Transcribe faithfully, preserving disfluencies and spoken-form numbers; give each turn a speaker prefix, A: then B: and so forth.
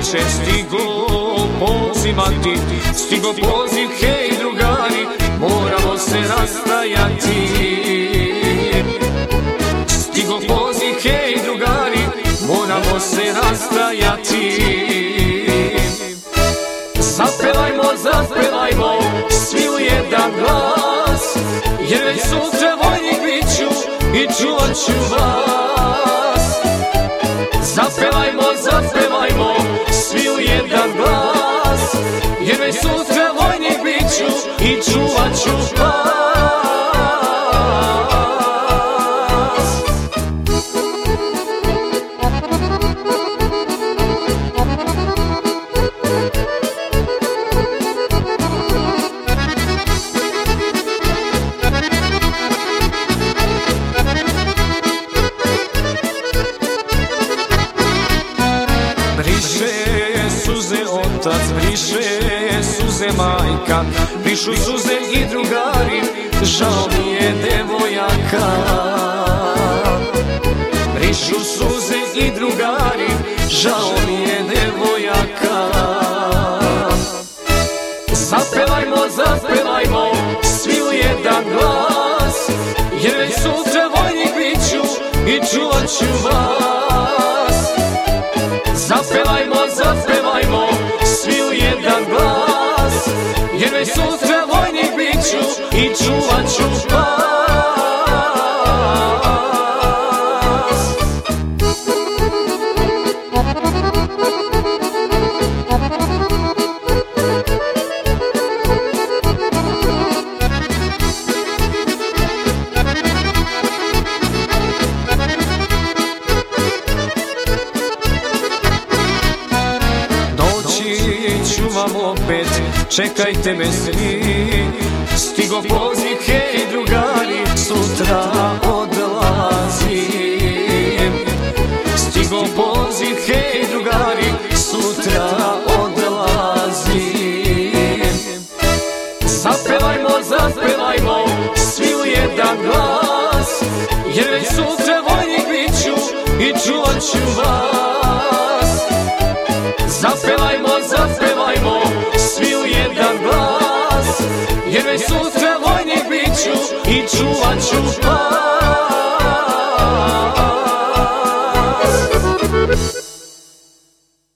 A: večer stigo pozivati, stigo poziv, hej drugari, moramo se rastajati. Stigo poziv, hej drugari, moramo se rastajati. Zapevajmo, zapevajmo, svi u jedan glas, jer već sutra vojnik bit ću i čuvat ću vas. Zapevajmo, zapevajmo, svi u jedan glas, jer već sutra vojnik bit ću i čuvat ću vas. Briše suze otac, briše suze majka, brišu suze i drugari, žao mi je devojaka. Brišu suze i drugari, žao mi je devojaka. Zapevajmo, zapevajmo, svi u jedan glas, jer već sutra vojnik bit ću i čuvat ću vas. Zapevajmo, zapevajmo, svi u jedan glas, jer već sutra vojnik bit ću i čuvat ću vas. Ću vam opet, čekajte me svi, stigo poziv, hej drugari, sutra odlazim. Stigo poziv, hej drugari, sutra odlazim. Zapevajmo, zapevajmo, svi u jedan glas, jer već sutra vojnik bit ću i čuvat ću vas. Zapevajmo, zapevajmo, svi u jedan glas, jer već sutra vojnik bit ću i čuvat ću vas.